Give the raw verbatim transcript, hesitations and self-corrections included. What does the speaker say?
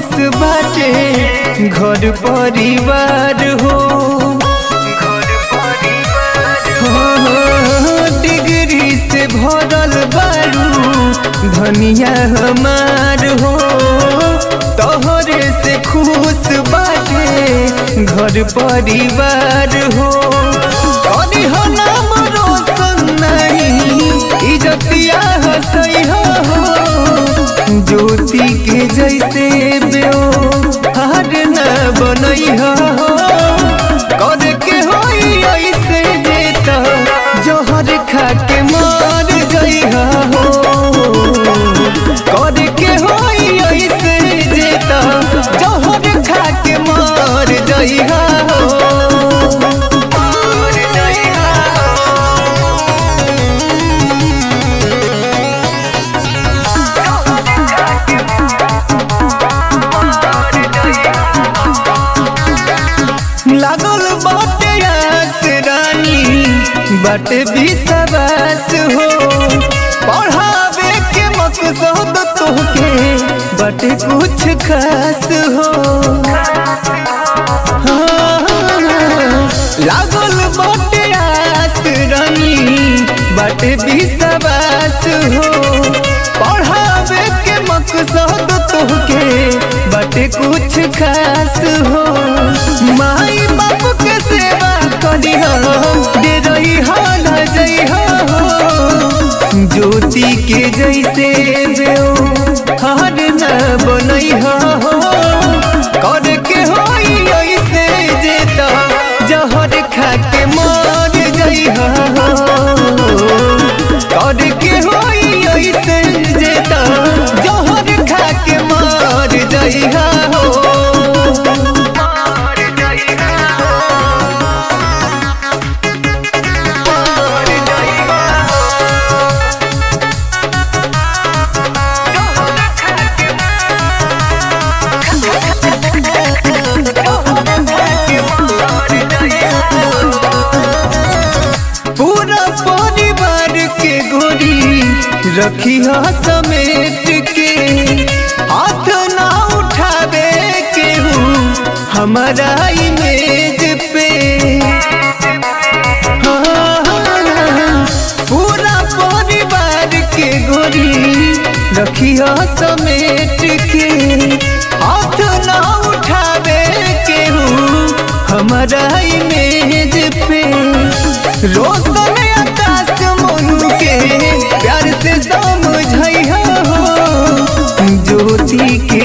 खुश बाटे घर परिवार हो। डिग्री से भरल बारू धनिया हमार हो। तोहरे से खुश बाटे घर परिवार हो। करी हो नाम रोशन नहीं इज्जतिया हसई हो। ज्योति के जैसे बेओ हार न बनई हो। कर के होई ऐसे जेता जोहर खा के मर गई हो। कर के होई ऐसे जेता जोहर खा के मर गई हो। लागल बाटे आस रानी बाटे विश्वास हो। पढ़ावे के मकसद तोहके बाटे कुछ खास हो। हाँ, लागल बाटे आस रानी बाटे विश्वास हो। पढ़ावे के मकसद तोहके बाटे कुछ खास हो। माई बाप के सेवा करी हो दे रही हो न जई हो। ज्योति के जैसे बेओ हार न बनई हो। कर के होई ऐसे जेता जहर खा के मर जई हो। कर के होई ऐसे जेता जहर खा के मर जई हो। पूरा परिवार के गोरी रखी हो समेट के। हाथ ना उठावे केहू हमारा इमेज पे। हाँ, पूरा परिवार के गोरी रखी हो समेट के। हाथ ना उठावे केहू हमारा इमेज पे। रोशन आकाश मोनू के प्यार से समझई हो। ज्योति के